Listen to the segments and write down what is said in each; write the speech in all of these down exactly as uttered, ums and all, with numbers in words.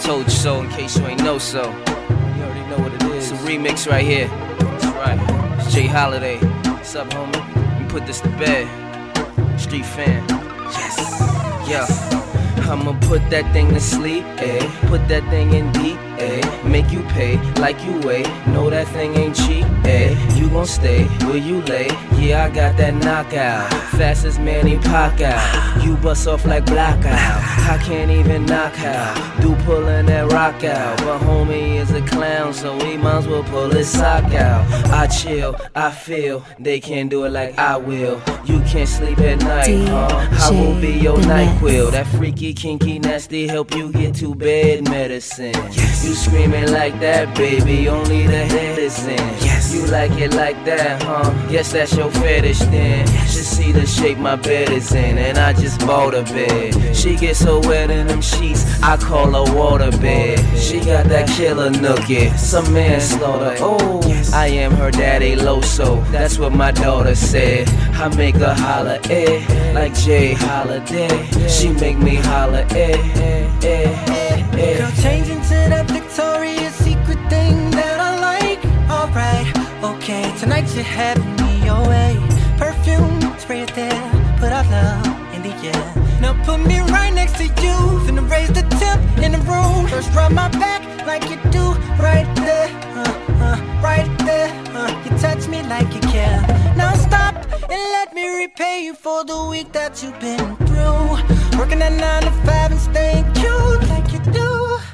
Told you so in case you ain't know so. You already know what it is. It's a remix right here. That's right. It's Jay Holiday. What's up, homie? We put this to bed. Street fan. Yes. Yeah. I'ma put that thing to sleep, eh? Put that thing in deep, eh? Make you pay like you weigh. Know that thing ain't cheap, eh? You gon' stay, will you lay? Yeah, I got that knockout. Fast as Manny Pacquiao. You bust off like blackout. I can't even knock out. Do pullin' that rock out. But homie is a clown, so we might as well pull his sock out. I chill, I feel, they can't do it like I will. You can't sleep at night, huh? I will be your NyQuil. That freaky, kinky, nasty, help you get to bed medicine. Yes. You screaming like that, baby, only the head is in. Yes. You like it like that, huh? Yes, that's your fetish then. Yes. Just see the shape my bed is in, and I just bought a bed. She gets so wet in them sheets, I call her water bed. She got that killer nookie, some manslaughter. Oh, yes. I am her daddy Loso, that's what my daughter said. I make her holler, eh, like Jay Holiday. She make me holler, eh, eh, eh, eh. Girl, change into that Victoria's Secret thing that I like. Alright, okay, tonight you're having me your way. Perfume, spray it there, put out love in the air. Now put me right next to you, finna raise the temp in the room. First rub my back like you do, right there, uh, uh, right there, uh. You touch me like you care. Now stop and let me repay you for the week that you've been through. Working at nine to five and staying cute like you do.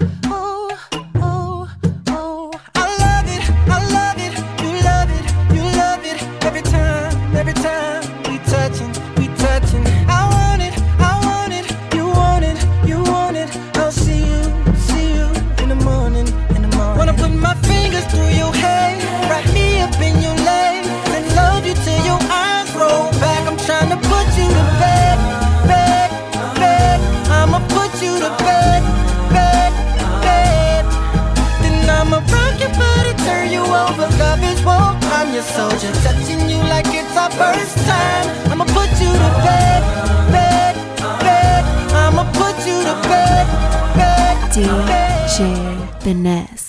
Oh, oh, oh. I love it, I love it, you love it, you love it. Every time, every time we touching, we touching. I want it, I want it, you want it, you want it. I'll see you, see you in the morning, in the morning. Wanna put my fingers through your hair, wrap me up in your legs, and love you till your eyes roll back. I'm trying to put you to bed, bed, bed. I'ma put you to bed, bed, bed. Then I'ma rock your body, turn you over. Love is war, I'm your soldier, touching you like it's our first time. I'ma put you to bed, bed, bed. I'ma put you to bed, bed, D J Finesse.